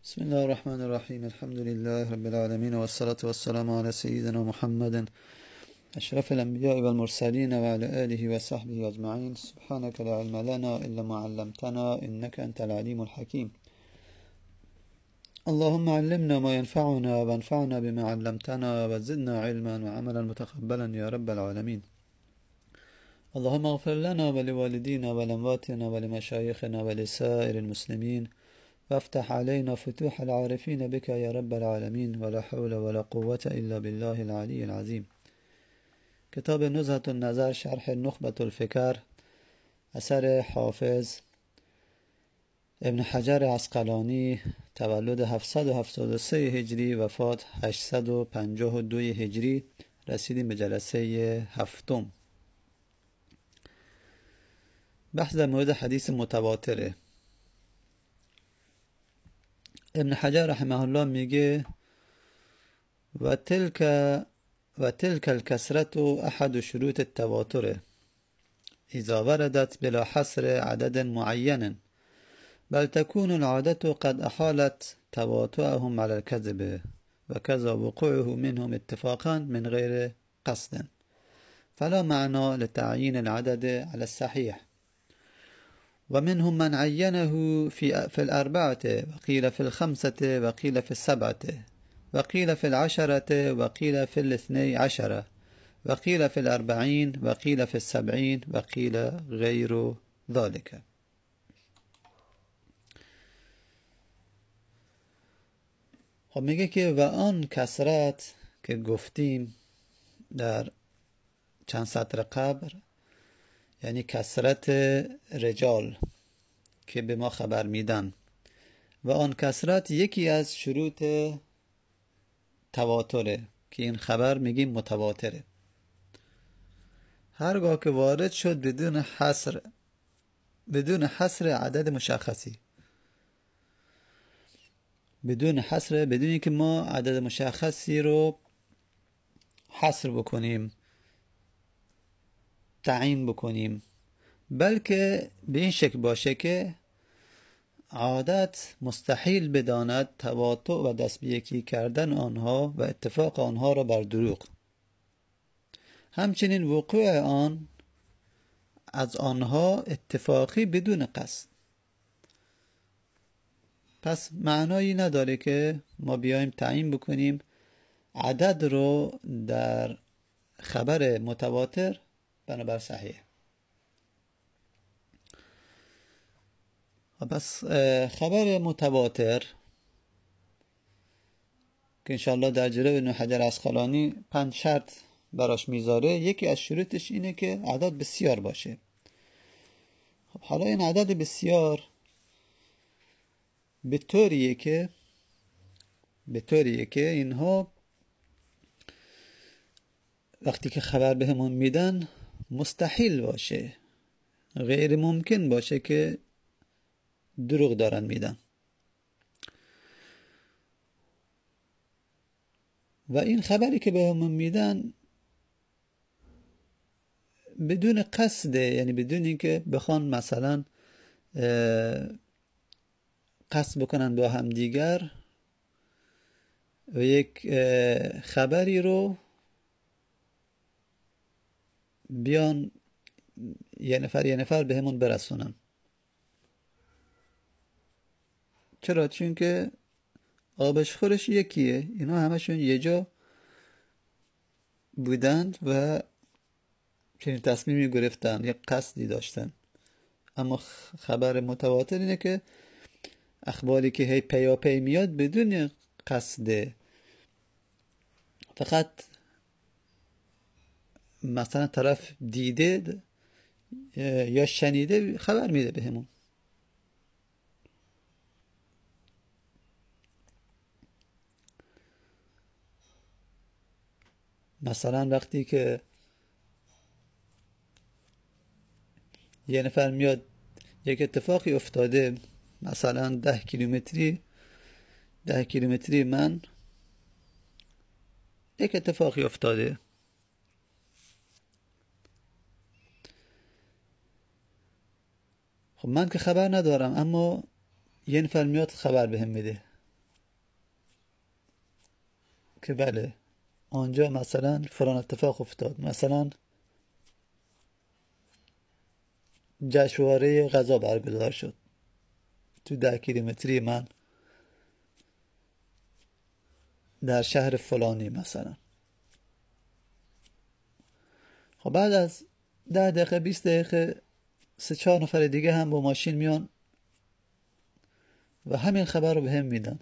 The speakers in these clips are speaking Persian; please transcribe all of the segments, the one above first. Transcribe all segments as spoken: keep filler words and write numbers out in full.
بسم الله الرحمن الرحیم. الحمد لله رب العالمین و الصلاة والسلام علی سیدنا محمد اشرف الانبیاء والمرسلین و علی آله و صحبه اجمعین. سبحانك لا علم لنا الا ما علمتنا انك انت العلیم الحکیم. اللهم علمنا ما ينفعنا وانفعنا بما علمتنا وزدنا علما وعملا متقبلا يا رب العالمين. اللهم اغفر لنا ولوالدينا ولامواتنا ولمشايخنا ولسائر المسلمين وافتح علينا فتوح العارفين بك يا رب العالمين ولا حول ولا قوة إلا بالله العلي العظيم. کتاب نزهة النظر شرح نخبة الفکر اثر حافظ ابن حجر عسقلانی، تولد هفتصد و هفتاد و سه هجری، وفات هشتصد و پنجاه و دو هجری. رسیدیم به جلسه هفتم. بحث در مورد حدیث متواتره. ابن حجر رحمه الله میگه و تلک و تلک الکثرت احد شروط التواتر اذا وردت بلا حصر عدد معین بل تكون العادة قد احالت تواطؤهم على الكذب وكذا وقوعه منهم اتفاقا من غير قصد فلا معنى لتعيين العدد على الصحيح. ومنهم من عينه في في الأربعة وقيل في الخمسة وقيل في السبعة وقيل في العشرة وقيل في الاثني عشرة وقيل في الأربعين وقيل في السبعين وقيل غير ذلك. خب میگه که و آن کثرت که گفتیم در چند سطر قبل، یعنی کثرت رجال که به ما خبر میدن، و آن کثرت یکی از شروط تواتره که این خبر میگیم متواتره. هرگاه که وارد شد بدون حصر بدون حصر عدد مشخصی، بدون حصر، بدون اینکه ما عدد مشخصی رو حصر بکنیم، تعیین بکنیم، بلکه به این شکل باشه که عادت مستحیل بداند تواطؤ و دست به یکی کردن آنها و اتفاق آنها را بر دروغ، همچنین وقوع آن از آنها اتفاقی بدون قصد. پس معنایی نداره که ما بیایم تعیین بکنیم عدد رو در خبر متواتر بنابر صحیح. پس خبر متواتر که انشاءالله در جلوی ابن حجر عسقلانی پنج شرط براش میذاره، یکی از شروطش اینه که عدد بسیار باشه. خب حالا این عدد بسیار به طوریه که به طوریه که اینها وقتی که خبر بهمون میدن مستحیل باشه، غیر ممکن باشه که دروغ دارن میدن. و این خبری که بهمون میدن بدون قصد، یعنی بدون اینکه بخوان مثلا قصد بکنن با هم دیگر و یک خبری رو بیان یه نفر یه نفر به همون برسونن. چرا؟ چون که آبش خورش یکیه، اینا همشون یه جا بودند و چنین تصمیمی گرفتن، یک قصدی داشتن. اما خبر متواتر اینه که اخباری که هی پیا پی میاد بدون قصده، فقط مثلا طرف دیده یا شنیده خبر میده به همون. مثلا وقتی که یه نفر میاد یک اتفاقی افتاده، مثلا ده کیلومتری ده کیلومتری من یک اتفاقی افتاده، خب من که خبر ندارم، اما یه نفر میاد خبر بهم میده، که بله آنجا مثلا فلان اتفاق افتاد، مثلا جشنواره غذا برگزار شد تو ده کیلومتری من در شهر فلانی مثلا. خب بعد از ده دقیقه بیست دقیقه سه چهار نفر دیگه هم با ماشین میان و همین خبر رو به هم میدن.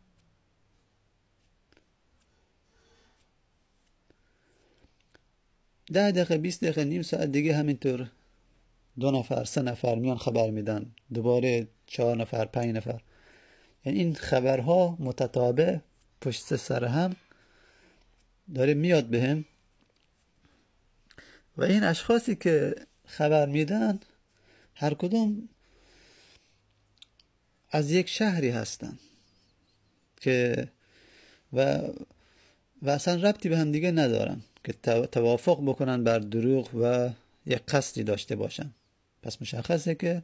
ده دقیقه بیست دقیقه نیم ساعت دیگه همینطور دو نفر سه نفر میان خبر میدن، دوباره چهار نفر پنج نفر. یعنی این خبرها متتابع پشت سر هم داره میاد به هم و این اشخاصی که خبر میدن هر کدوم از یک شهری هستن که و و اصلا ربطی به هم دیگه ندارن که توافق بکنن بر دروغ و یک قصدی داشته باشن. پس مشخصه که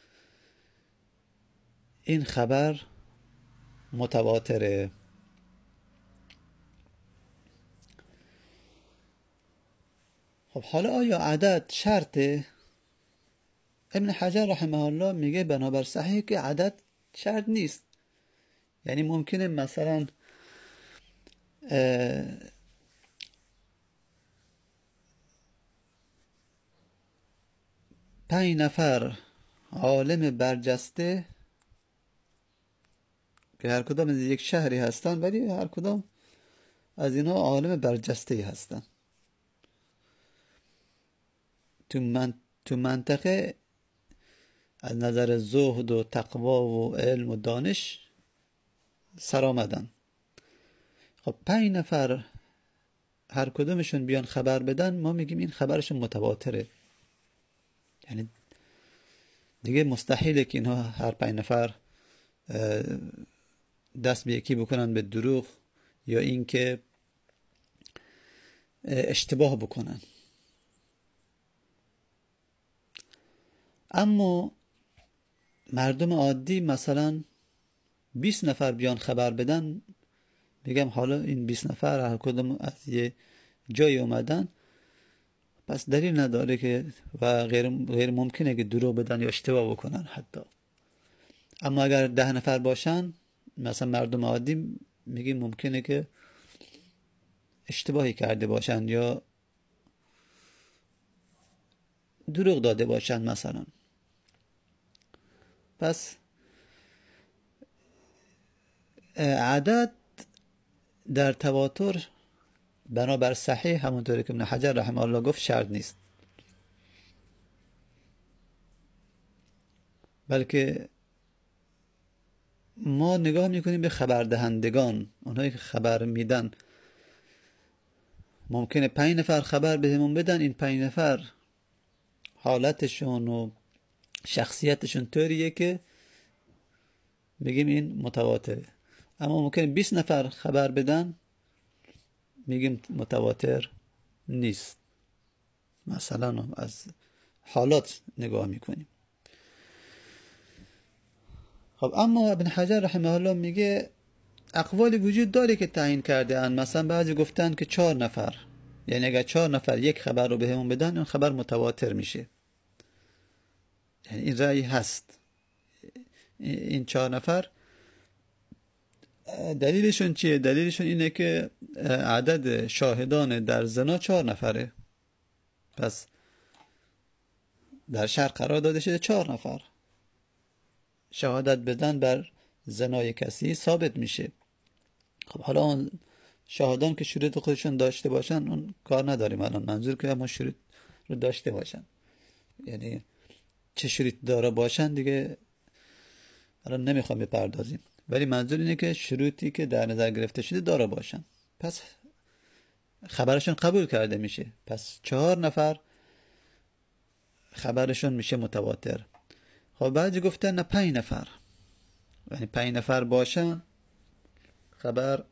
این خبر متواتره. خب حالا آیا عدد شرطه؟ ابن حجر رحمه الله میگه بنابر صحیح که عدد شرط نیست. یعنی ممکنه مثلا پنج نفر عالم برجسته که هر کدام از یک شهری هستن ولی هر کدام از اینها عالم برجسته هستن تو من تو منطقه از نظر زهد و تقوا و علم و دانش سر آمدن. خب پنج نفر هر کدومشون بیان خبر بدن، ما میگیم این خبرشون متواتره. یعنی دیگه مستحیله که اینها هر پنج نفر دست به یکی بکنن به دروغ یا اینکه اشتباه بکنن. اما مردم عادی مثلا بیست نفر بیان خبر بدن، میگم حالا این بیست نفر هر کدوم از یه جای اومدن، پس دلیل نداره که و غیر, غیر ممکنه که دروغ بدن یا اشتباه بکنن حتی. اما اگر ده نفر باشن مثلا مردم عادی، میگیم ممکنه که اشتباهی کرده باشن یا دروغ داده باشن مثلا. پس عدد در تواتر بنابر صحیح همونطوری که ابن حجر رحمه الله گفت شرط نیست، بلکه ما نگاه میکنیم به خبر دهندگان، اونهایی که خبر میدن. ممکنه پنج نفر خبر بهمون بدن، این پنج نفر حالتشون و شخصیتشون طوریه که بگیم این متواتره. اما ممکنه بیست نفر خبر بدن، میگیم متواتر نیست. مثلا از حالات نگاه میکنیم. خب اما ابن حجر رحمه الله میگه اقوالی وجود داره که تعیین کرده ان. مثلا بعضی گفتن که چهار نفر، یعنی اگر چهار نفر یک خبر رو بهمون بدن اون خبر متواتر میشه. یعنی این رأی هست. این چهار نفر دلیلشون چیه؟ دلیلشون اینه که عدد شاهدان در زنا چهار نفره، پس در شرع قرار داده شده چهار نفر شهادت بدن بر زنای کسی ثابت میشه. خب حالا اون شاهدان که شروط خودشون داشته باشن اون کار نداریم الان، منظور که همون شروط رو داشته باشن، یعنی چه شروط داره باشن دیگه الان نمیخوام بپردازیم، ولی منظور اینه که شروطی که در نظر گرفته شده داره باشن، پس خبرشون قبول کرده میشه. پس چهار نفر خبرشون میشه متواتر. خب بعضی گفتن نه پنج نفر، یعنی پنج نفر باشن خبر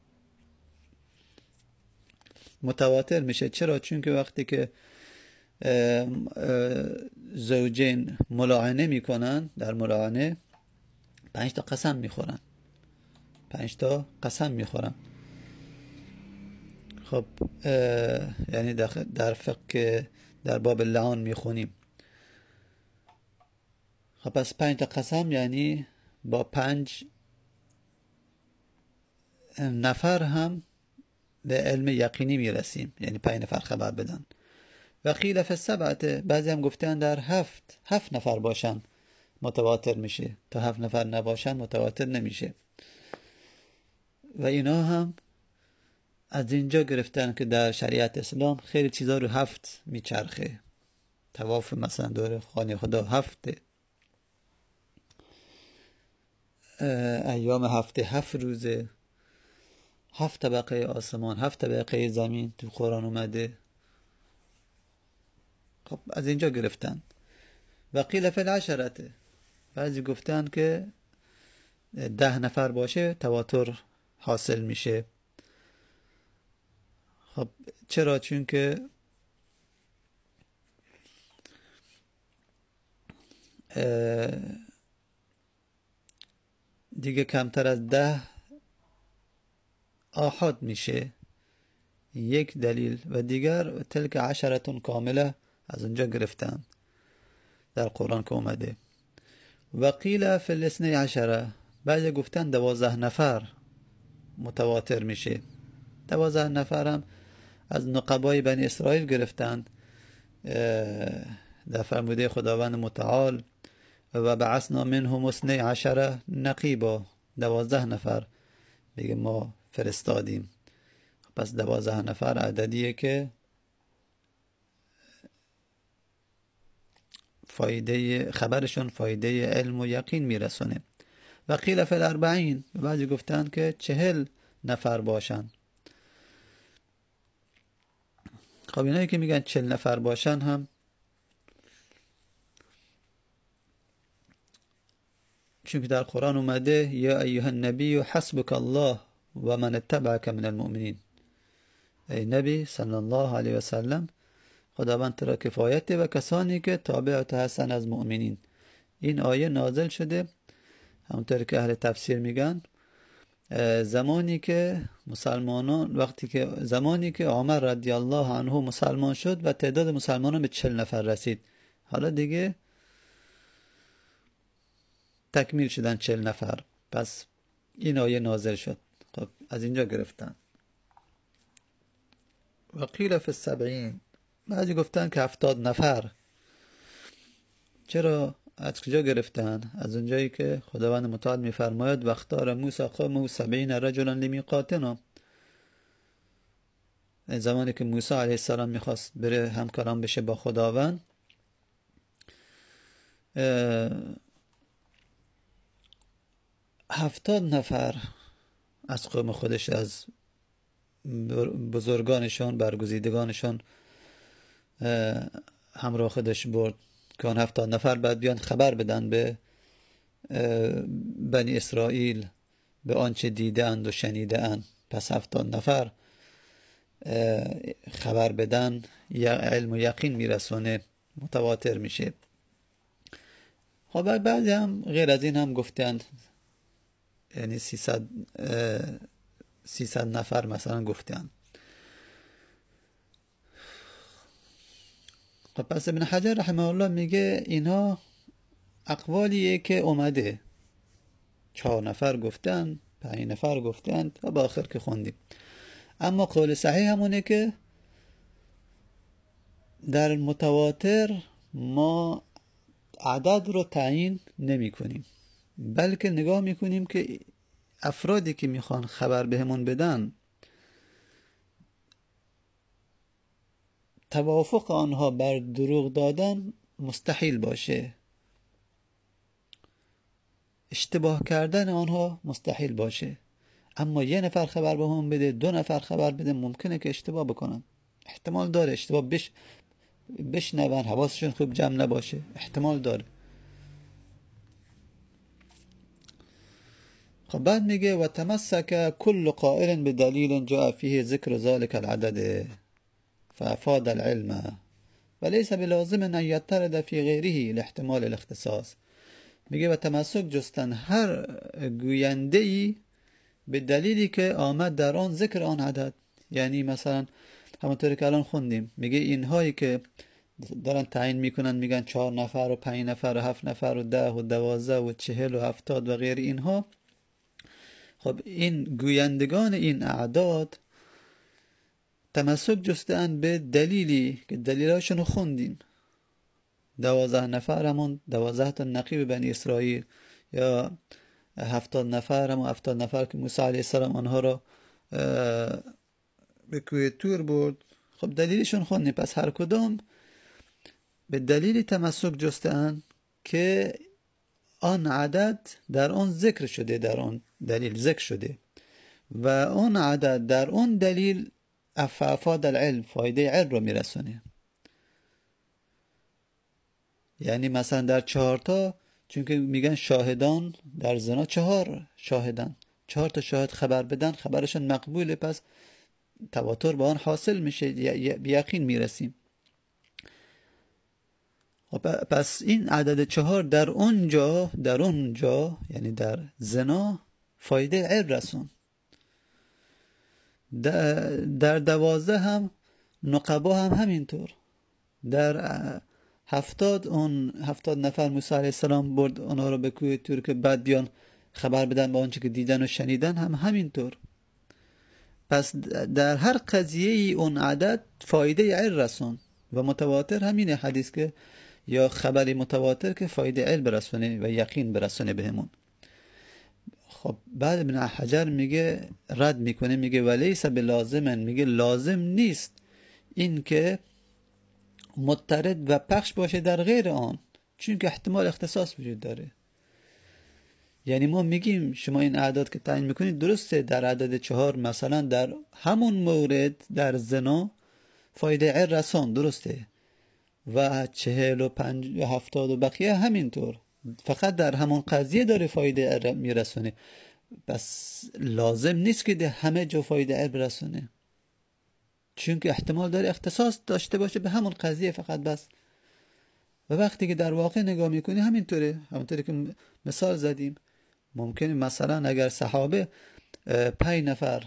متواتر میشه. چرا؟ چون که وقتی که زوجین ملاعنه میکنن، در ملاعنه پنج تا قسم میخورن، پنج تا قسم میخورن. خب یعنی در فقه در باب لعان میخونیم. خب پس پنج تا قسم یعنی با پنج نفر هم به علم یقینی میرسیم، یعنی پنج نفر خبر بدن. و قیل فی السبعه، بعضی هم گفتن در هفت هفت نفر باشن متواتر میشه، تا هفت نفر نباشن متواتر نمیشه. و اینا هم از اینجا گرفتن که در شریعت اسلام خیلی چیزا رو هفت میچرخه. طواف مثلا دور خانه خدا هفته، ایام هفته هفت روزه، هفت طبقه آسمان، هفت طبقه زمین تو قرآن اومده. خب از اینجا گرفتن. و قیل فی العشرة، بعضی گفتن که ده نفر باشه تواتر حاصل میشه. خب چرا؟ چون که دیگه کمتر از ده آحاد میشه، یک دلیل. و دیگر تلک عشرتون کامله از اونجا گرفتن در قرآن که اومده. و قیل فی الاثنی عشره، بعضی گفتن دوازده نفر متواتر میشه. دوازده نفر هم از نقبای بنی اسرائیل گرفتند در فرموده خداوند متعال و بعثنا منهم اثنی عشره نقیبا، دوازده نفر بگه ما فرستادیم. پس دوازده نفر عددیه که فایده خبرشون فایده علم و یقین میرسونه. و قیل فی الاربعین، بعضی گفتن که چهل نفر باشن. خب اینایی که میگن چهل نفر باشن هم چون که در قرآن اومده یا ایها النبی حسبک الله و من اتبعک من المؤمنین، ای نبی صلی الله علیه و سلم خداوند تو را کفایت و کسانی که تابع تو هستن از مؤمنین. این آیه نازل شده همونطور که اهل تفسیر میگن زمانی که مسلمانان وقتی که زمانی که عمر رضی الله عنه مسلمان شد و تعداد مسلمانان به چهل نفر رسید. حالا دیگه تکمیل شدن چهل نفر، پس این آیه نازل شد. خب از اینجا گرفتن. و قیل فی السبعین، بعضی گفتن که هفتاد نفر. چرا؟ از کجا گرفتن؟ از اونجایی که خداوند متعال میفرماید و اختار موسی قومه سبعین رجلا لمیقاتنا، زمانی که موسی علیه السلام میخواست بره همکاران بشه با خداوند، هفتاد نفر از قوم خودش از بزرگانشان برگزیدگانشان همراه خودش برد که آن هفتاد نفر بعد بیان خبر بدن به بنی اسرائیل به آنچه دیده اند و شنیده اند. پس هفتاد نفر خبر بدن یا علم و یقین میرسونه، متواتر میشه. خب بعضی هم غیر از این هم گفتند، یعنی سیصد سیصد نفر مثلا گفتند. خب پس ابن حجر رحمه الله میگه اینها اقوالیه که اومده، چهار نفر گفتن، پنج نفر گفتن و با آخر که خوندیم. اما قول صحیح همونه که در متواتر ما عدد رو تعیین نمی کنیم، بلکه نگاه میکنیم که افرادی که میخوان خبر بهمون بدن توافق آنها بر دروغ دادن مستحیل باشه، اشتباه کردن آنها مستحیل باشه. اما یه نفر خبر بهمون بده، دو نفر خبر بده، ممکنه که اشتباه بکنن، احتمال داره اشتباه بش بشنون حواسشون خوب جمع نباشه، احتمال داره. خب بعد میگه و تمسک كل قائل بدلیل جاء فيه ذکر ذلك العدد فافاد العلم وليس بلازم ان يترد في غيره لاحتمال الاختصاص. میگه و تمسک جستن هر گوینده‌ای به دلیلی که آمد در آن ذکر آن عدد، یعنی مثلا همونطوری که الان خوندیم میگه اینهایی که دارن تعیین میکنن میگن چهار نفر و پنج نفر و هفت نفر و ده و دوازده و چهل و هفتاد و غیر اینها، خب این گویندگان این اعداد تمسک جستن به دلیلی که دلیلاشون رو خوندیم. دوازده نفر همون دوازده تا نقیب بنی اسرائیل، یا هفتاد نفر همون هفتاد نفر که موسی علیه السلام آنها رو به کوه تور برد. خب دلیلشون خوندیم. پس هر کدام به دلیلی تمسک جستن که آن عدد در آن ذکر شده، در آن دلیل ذکر شده و آن عدد در آن دلیل افاد العلم، فایده علم رو میرسونه. یعنی مثلا در چهارتا، چون که میگن شاهدان در زنا چهار شاهدن، چهار تا شاهد خبر بدن خبرشون مقبوله، پس تواتر با آن حاصل میشه، به یقین میرسیم. پس این عدد چهار در اونجا در اونجا یعنی در زنا فایده علم رسون. در دوازده هم نقبا هم همینطور. در هفتاد اون هفتاد نفر موسی علیه السلام برد اونها رو به کوه تور که بعد بیان خبر بدن با آنچه که دیدن و شنیدن هم همینطور. پس در هر قضیه اون عدد فایده علم رسون و متواتر همینه حدیث که یا خبری متواتر که فایده علم برسونه و یقین برسونه بهمون. خب بعد ابن حجر میگه رد میکنه، میگه ولیس بلازمن، میگه لازم نیست این که مضطرد و پخش باشه در غیر آن، چون که احتمال اختصاص وجود داره. یعنی ما میگیم شما این اعداد که تعیین میکنید درسته، در عدد چهار مثلا در همون مورد در زنا فایده علم رسان درسته و چهل و پنج و هفتاد و بقیه همینطور، فقط در همون قضیه داره فایده علم میرسونه. بس لازم نیست که ده همه جا فایده علم برسونه، چون که احتمال داره اختصاص داشته باشه به همون قضیه فقط بس. و وقتی که در واقع نگاه میکنی همینطوره، همونطوری که مثال زدیم. ممکنه مثلا اگر صحابه پنج نفر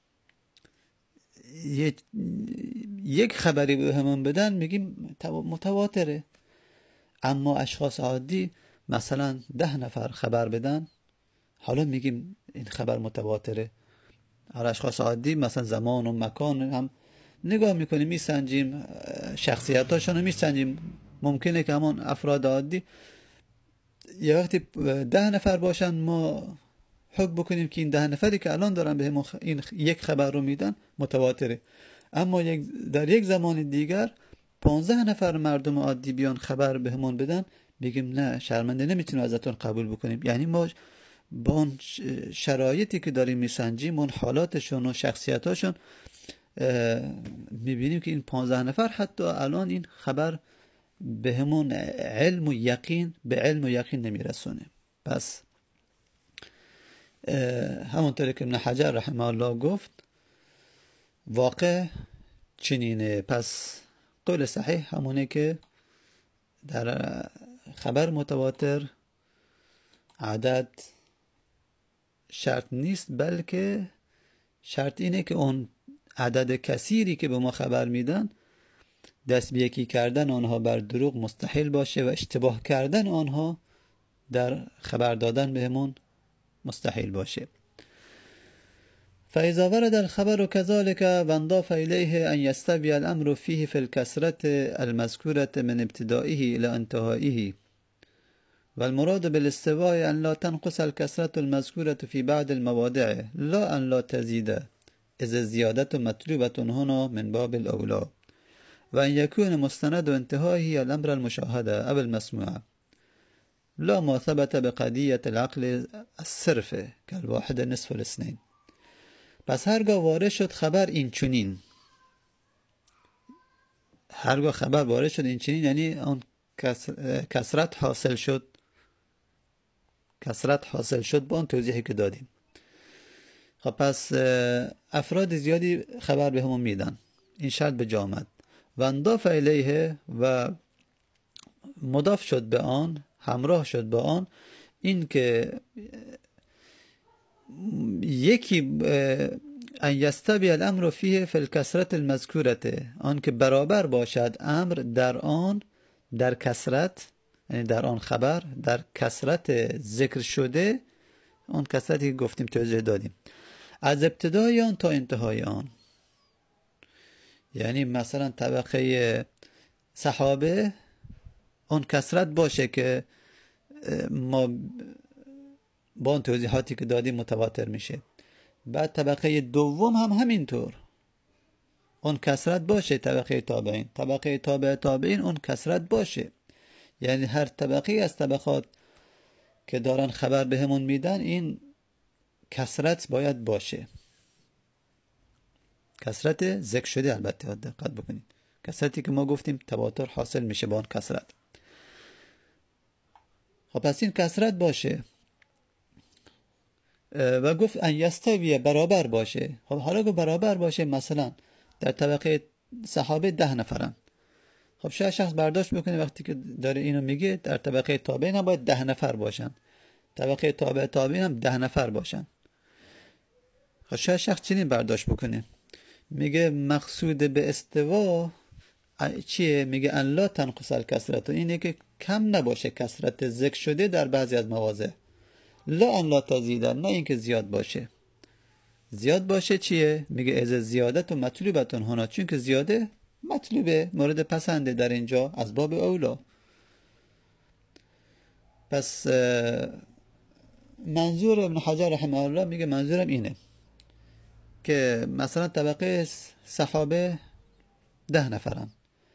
یک خبری به همون بدن میگیم متواتره، اما اشخاص عادی مثلا ده نفر خبر بدن حالا میگیم این خبر متواتره. هر اشخاص عادی مثلا زمان و مکان هم نگاه میکنیم، میسنجیم شخصیتاشون رو میسنجیم. ممکنه که همون افراد عادی یه وقتی ده نفر باشن ما حکم بکنیم که این ده نفری که الان دارن به همون این یک خبر رو میدن متواتره، اما یک در یک زمان دیگر پانزده نفر مردم عادی بیان خبر به همون بدن بگیم نه شرمنده نمیتونیم ازتون قبول بکنیم. یعنی ما با اون شرایطی که داریم میسنجیم، اون حالاتشون و شخصیتاشون میبینیم که این پانزده نفر حتی الان این خبر به همون علم و یقین به علم و یقین نمیرسونه. پس همونطوری که ابن حجر رحمه الله گفت واقع چنینه. پس قول صحیح همونه که در خبر متواتر عدد شرط نیست، بلکه شرط اینه که اون عدد کثیری که به ما خبر میدن دست به یکی کردن آنها بر دروغ مستحیل باشه و اشتباه کردن آنها در خبر دادن بهمون مستحیل باشه. فإذا ورد الخبر كذلك وانضاف إليه أن يستوي الأمر فيه في الكسرة المذكورة من ابتدائه إلى انتهائه، والمراد بالاستواء أن لا تنقص الكسرة المذكورة في بعض المواضع لا أن لا تزيد، إذ الزيادة مطلوبة هنا من باب الأولى، وأن يكون مستند انتهائه الأمر المشاهدة أو المسموع لا ما ثبت بقضية العقل الصرف كالواحد نصف الاثنين. پس هرگاه وارد شد خبر این چنین، هرگاه خبر وارد شد این چنین یعنی اون کسرت حاصل شد، کسرت حاصل شد با اون توضیحی که دادیم. خب پس افراد زیادی خبر به همون میدن، این شرط به جا آمد. و انضاف الیه و مضاف شد به آن، همراه شد با آن این که یکی ان یستوی الامر فیه فی الکثرت المذکورته، آن که برابر باشد امر در آن، در کثرت، یعنی در آن خبر در کثرت ذکر شده، آن کثرتی که گفتیم توضیح دادیم، از ابتدای آن تا انتهای آن. یعنی مثلا طبقه صحابه اون کثرت باشه که ما با اون توضیحاتی که دادیم متواتر میشه. بعد طبقه دوم هم همینطور اون کثرت باشه، طبقه تابعین، طبقه تابع تابعین اون کثرت باشه. یعنی هر طبقه از طبقات که دارن خبر به همون میدن این کثرت باید باشه، کثرت ذکر شده. البته دقت بکنید کثرتی که ما گفتیم تواتر حاصل میشه با اون کثرت. خب پس این کثرت باشه و گفت ان یستوی برابر باشه. خب حالا که برابر باشه، مثلا در طبقه صحابه ده نفرن، خب شاید شخص برداشت بکنه وقتی که داره اینو میگه در طبقه تابعین هم باید ده نفر باشن، طبقه تابع تابعین هم ده نفر باشن. خب شاید شخص چنین برداشت بکنه، میگه مقصود به استوا چیه؟ میگه ان لا تنقص الکثرت، اینه که کم نباشه کثرت ذکر شده در بعضی از مواضع. لا ان لا تزید، نه اینکه زیاد باشه. زیاد باشه چیه؟ میگه از زیادت و مطلوبتون هنا، چون که زیاده مطلوبه، مورد پسنده در اینجا از باب اولا. پس منظور ابن حجر رحمه الله میگه منظورم اینه که مثلا طبقه صحابه ده نفرن،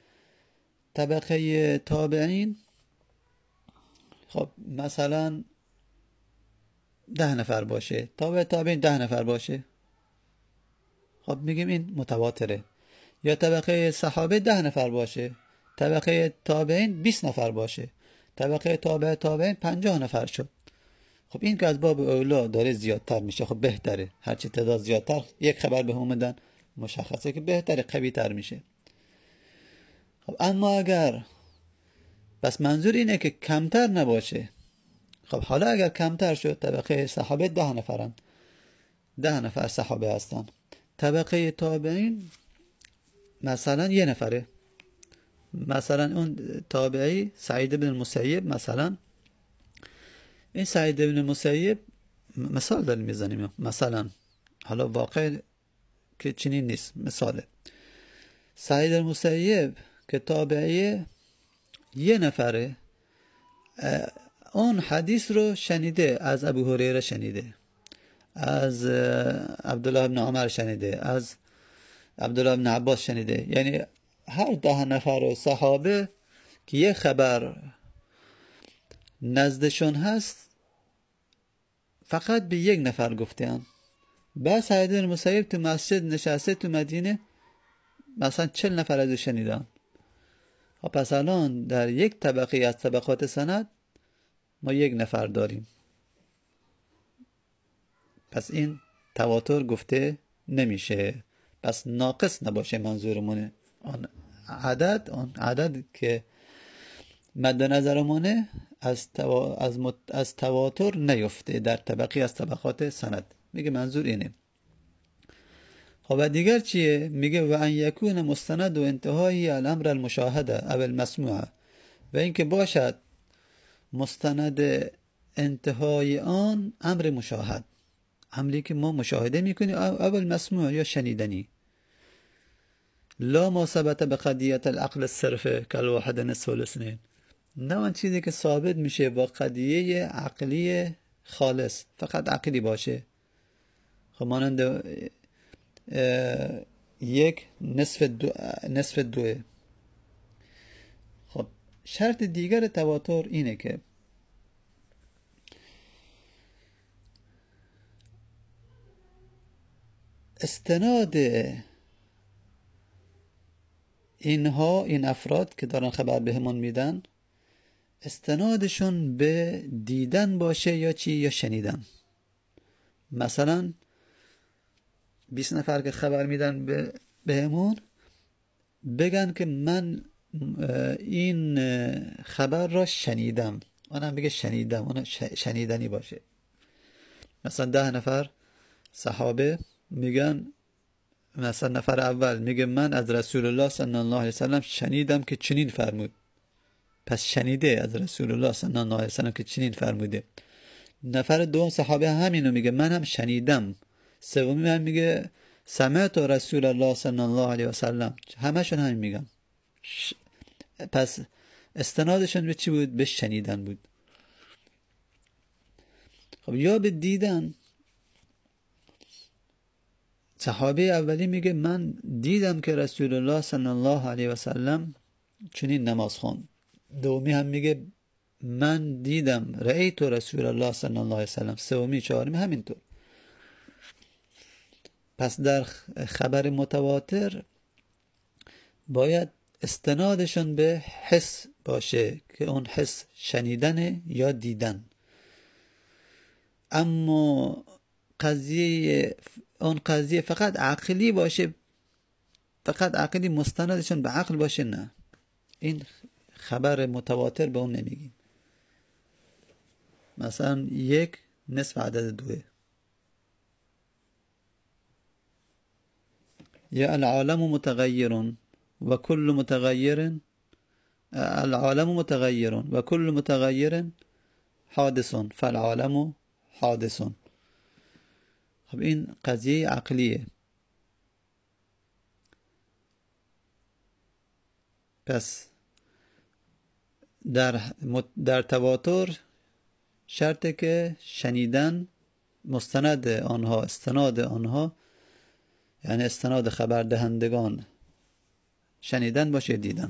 طبقه تابعین خب مثلا ده نفر باشه، تابع تابعین ده نفر باشه، خب میگیم این متواتره. یا طبقه صحابه ده نفر باشه، طبقه تابعین بیست نفر باشه، طبقه تابع تابعین پنجاه نفر شد. خب این که از باب اولا داره زیادتر میشه، خب بهتره، هرچی تعداد زیادتر یک خبر به هم بدن مشخصه که بهتره، قوی تر میشه. خب اما اگر بس منظور اینه که کمتر نباشه، خب حالا اگر کمتر شد، طبقه صحابه ده نفرن، ده نفر صحابه هستن، طبقه تابعین مثلا یه نفره، مثلا اون تابعی سعید بن المسیب، مثلا این سعید بن المسیب مثال داریم میزنیم، مثلا حالا واقع که چنین نیست، مثاله. سعید المسیب که تابعی یه نفره، اون حدیث رو شنیده، از ابو هریره شنیده، از عبدالله بن عمر شنیده، از عبدالله بن عباس شنیده. یعنی هر ده نفر صحابه که یه خبر نزدشون هست فقط به یک نفر گفتن. بعد سعید بن مسیب تو مسجد نشسته تو مدینه، مثلا چل نفر ازش شنیدن. پس الان در یک طبقه از طبقات سند ما یک نفر داریم، پس این تواتر گفته نمیشه. پس ناقص نباشه منظورمونه، آن عدد آن عدد که مد نظرمونه از توا... از, مت... از تواتر نیفته در طبقی از طبقات سند. میگه منظور اینه. خب دیگر چیه؟ میگه و ان یکون مستند و انتهایی الامر المشاهده او المسموع، و اینکه باشد مستند انتهای آن امر مشاهد، امری که ما مشاهده میکنیم، او المسموع یا شنیدنی. لا ما ثبت بقضیت العقل الصرف کالواحد نصف الاثنین، نه آن چیزی که ثابت میشه با قضیه عقلی خالص، فقط عقلی باشه. خب مانند یک نصف دو نصف دوه. خب شرط دیگر تواتر اینه که استناد اینها، این افراد که دارن خبر به همون میدن، استنادشون به دیدن باشه یا چی، یا شنیدن. مثلا بیست نفر که خبر میدن به بهمون، بگن که من این خبر را شنیدم، اونم بگه شنیدم، اون شنیدنی باشه. مثلا ده نفر صحابه میگن مثلا نفر اول میگه من از رسول الله صلی الله علیه وسلم شنیدم که چنین فرمود، پس شنیده از رسول الله صلی الله علیه وسلم که چنین فرموده. نفر دوم صحابه همینو میگه، من هم شنیدم. سومی هم میگه سمعت رسول الله صلی الله علیه وسلم. همشون همین میگن. ش... پس استنادشون به چی بود؟ به شنیدن بود. خب یا به دیدن. صحابه اولی میگه من دیدم که رسول الله صلی الله علیه وسلم چنین نماز خواند. دومی هم میگه من دیدم رأیت رسول الله صلی الله علیه وسلم. سومی چهارمی همینطور. پس در خبر متواتر باید استنادشون به حس باشه که اون حس شنیدن یا دیدن. اما قضیه اون قضیه فقط عقلی باشه، فقط عقلی مستندشون به عقل باشه، نه، این خبر متواتر به اون نمیگیم. مثلا یک نصف عدد دوه، یا العالم متغیر و کل متغیر العالم متغیر و کل متغیر حادث فالعالم حادث. خب این قضیه عقلیه. پس در در تواتر شرطه که شنیدن مستند آنها، استناد آنها، یعنی استناد خبر دهندگان شنیدن باشه، دیدن.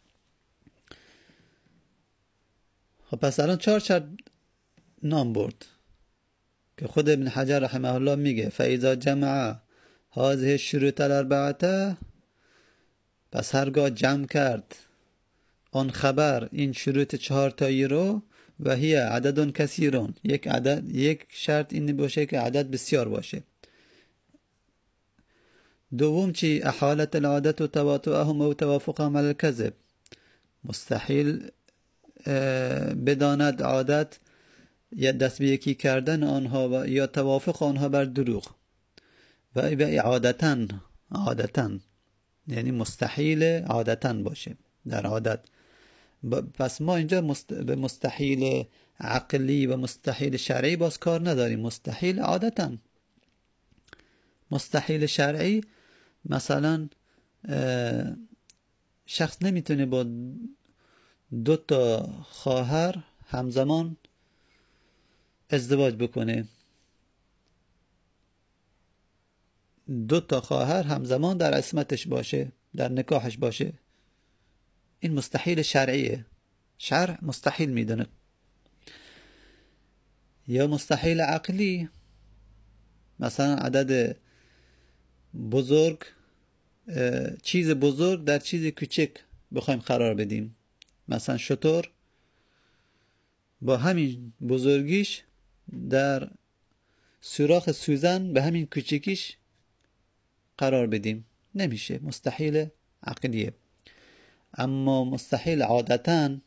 خب پس الان چهار شرط نام برد که خود ابن حجر رحمه الله میگه فاذا جمع هذه الشروط الاربعه، پس هرگاه جمع کرد آن خبر این شروط چهار تایی رو، و هی عدد کثیرون، یک عدد، یک شرط این باشه که عدد بسیار باشه. دوم چی؟ احالت العادت و تواطؤهم و توافقهم علی الکذب، مستحیل بداند عادت یا دست به یکی کردن آنها و یا توافق آنها بر دروغ. و عادتاً عادتاً یعنی مستحیل عادتاً باشه در عادت. پس ما اینجا مست... به مستحیل عقلی و مستحیل شرعی باز کار نداریم. مستحیل عادتاً. مستحیل شرعی مثلا شخص نمیتونه با دو تا خواهر همزمان ازدواج بکنه. دو تا خواهر همزمان در عصمتش باشه، در نکاحش باشه. این مستحیل شرعیه. شرع مستحیل میدونه. یا مستحیل عقلی، مثلا عدد بزرگ، چیز بزرگ در چیز کوچک بخوایم قرار بدیم. مثلا شتر با همین بزرگیش در سوراخ سوزن به همین کوچکیش قرار بدیم، نمیشه. مستحیل عقلیه. اما مستحیل عادتاً،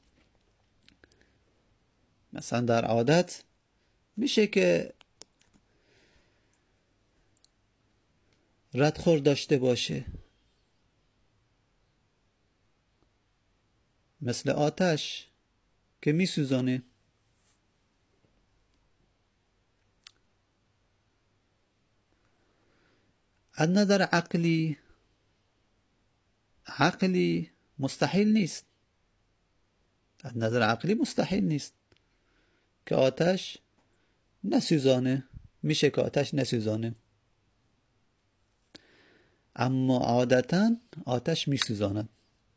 مثلا در عادت میشه که ردخور داشته باشه، مثل آتش که میسوزانه. از نظر عقلی عقلی مستحیل نیست. از نظر عقلی مستحیل نیست که آتش نسوزانه. میشه که آتش نسوزانه، اما عادتاً آتش میسوزاند.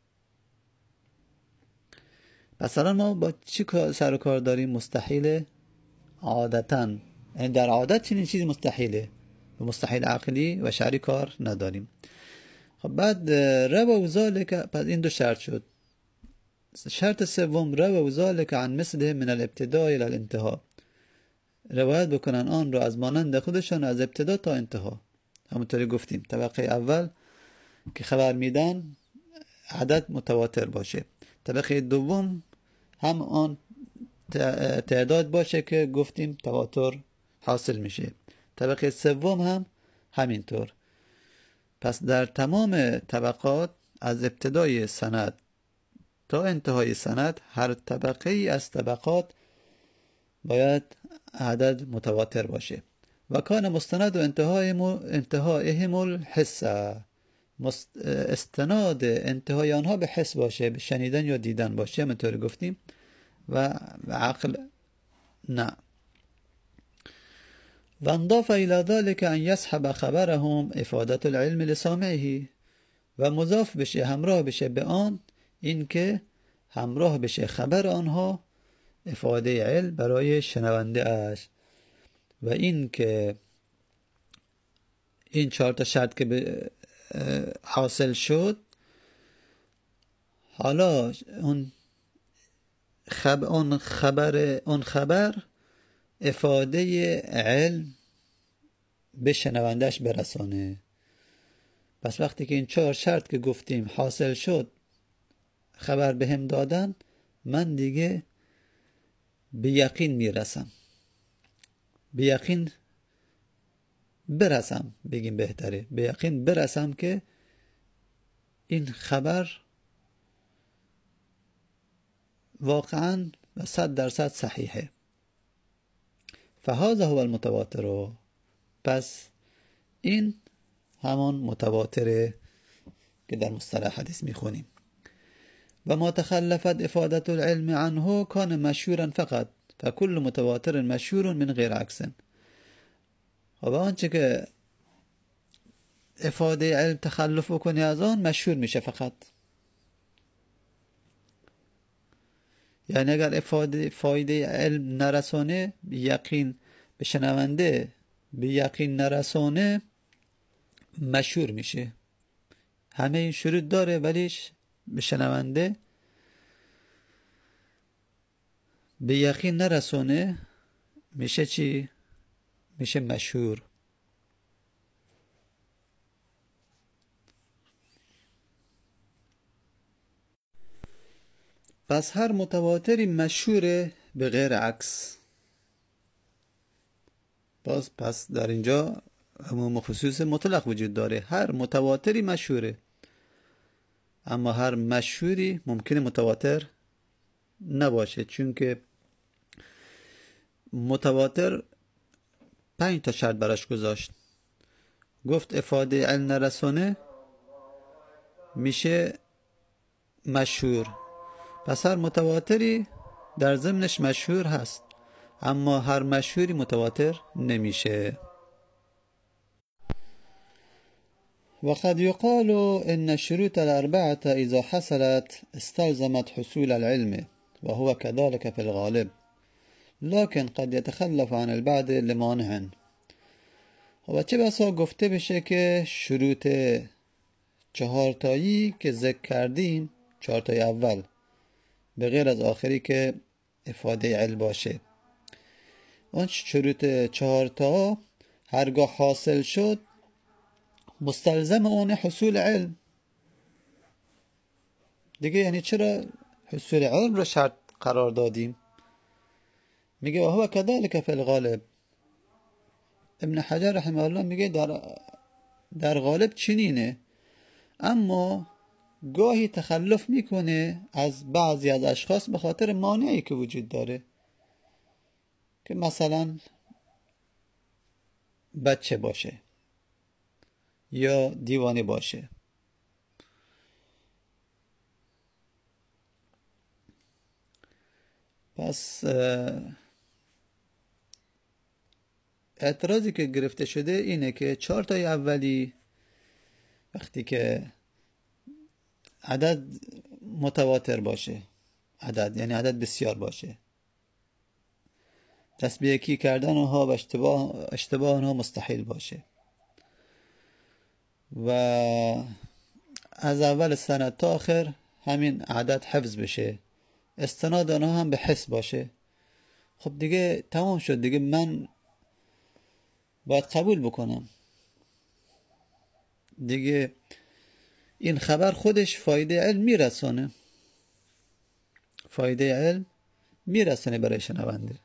پس الان ما با چی سر و کار داریم؟ مستحیل عادتاً، یعنی در عادت چنین چیزی مستحیله. به مستحیل عقلی و شرعی کار نداریم. خب بعد روى ذلك، پس این دو شرط شد. شرط سوم روى ذلك عن مثله من الابتداء الى الانتهاء، روایت بکنن آن رو از مانند خودشان از ابتدا تا انتها. همونطوری گفتیم طبقه اول که خبر میدن عدد متواتر باشه. طبقه دوم هم آن تعداد باشه که گفتیم تواتر حاصل میشه. طبقه سوم هم همینطور. پس در تمام طبقات از ابتدای سند تا انتهای سند هر طبقه ای از طبقات باید عدد متواتر باشه. و کان مستند و انتهایهم الحس، استناد انتهای آنها به حس باشه، به شنیدن یا دیدن باشه، همونطور گفتیم، و عقل نه. و انضاف الى ذلك ان يسحب خبرهم افادت العلم لسامعه، و مضاف بشه، همراه بشه به آن، این که همراه بشه خبر آنها افاده علم برای شنونده اش. و این که این چهار تا شرط که حاصل شد، حالا اون خب اون خبر اون خبر افاده علم به شنوندهش برسانه. پس وقتی که این چهار شرط که گفتیم حاصل شد، خبر به هم دادن، من دیگه به یقین میرسم، به یقین برسم، بگیم بهتره، به یقین برسم که این خبر واقعا و صد درصد صحیحه. فهذا هو المتواتر. پس این همان متواتره که در مصطلح حدیث میخونیم. و ما تخلفت افادت العلم عنه کان مشهورا فقط، فکل متواتر مشهور من غیر عکس. و با آنچه که افاده علم تخلف کنی از آن، مشهور میشه فقط. یعنی اگر افاده فایده علم نرسانه، به یقین به شنونده به یقین نرسانه، مشهور میشه. همه این شروط داره ولیش به شنونده به یقین نرسانه، میشه چی؟ میشه مشهور. پس هر متواتری مشهوره به غیر عکس. باز پس در اینجا عموم خصوص مطلق وجود داره. هر متواتری مشهوره، اما هر مشهوری ممکنه متواتر نباشه، چون که متواتر پنج تا شرط براش گذاشت. گفت افاده علم نرسانه میشه مشهور. پس هر متواتری در ضمنش مشهور هست، اما هر مشهوری متواتر نمیشه. وقد يقال إن الشروط الأربعة إذا حصلت استلزمت حصول العلم، وهو كذلك في الغالب، لكن قد يتخلف عن البعض لمانع. و چه بسا گفته بشه که شروط چهارتایی که ذکر کردیم، چهارتای اول به غیر از آخری که افاده علم باشه، اون شروط چهارتا هرگاه حاصل شد مستلزم اون حصول علم دیگه. یعنی چرا حصول علم رو شرط قرار دادیم؟ میگه و هو كذلك في الغالب. ابن حجر رحمه الله میگه در در غالب چنینه، اما گاهی تخلف میکنه از بعضی از اشخاص به خاطر مانعی که وجود داره، که مثلا بچه باشه یا دیوانه باشه. پس اعتراضی که گرفته شده اینه که چهار تای اولی وقتی که عدد متواتر باشه، عدد یعنی عدد بسیار باشه، دست به یکی کردن اونها و اشتباه اشتباه اونها مستحیل باشه، و از اول سند تا آخر همین عدد حفظ بشه، استناد آنها هم به حس باشه، خب دیگه تمام شد. دیگه من باید قبول بکنم دیگه. این خبر خودش فایده علم میرسانه، فایده علم میرسانه برای شنونده.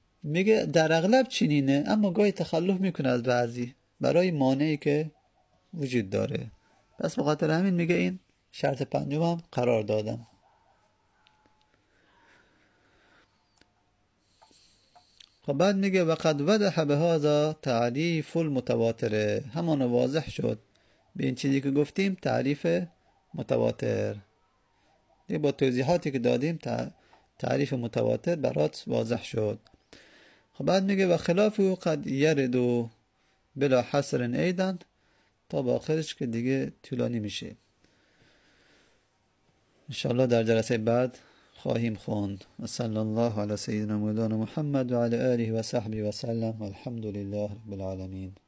میگه در اغلب چنینه، اما گاهی تخلف میکنه از بعضی برای مانعی که وجود داره. پس به خاطر همین میگه این شرط پنجم هم قرار دادم. خب بعد میگه وقد وضح به هذا تعریف المتواتر، همان واضح شد به این چیزی که گفتیم تعریف متواتر. دیگه با توضیحاتی که دادیم تعریف متواتر برات واضح شد. خب بعد میگه و خلافه قد یرد بلا حصر ایدن تا با آخرش که دیگه طولانی میشه. انشاءالله در جلسه بعد خواهیم خوند. و صلی الله علی سیدنا مولانا محمد و علی آله و صحبه و سلم. الحمد لله رب العالمین.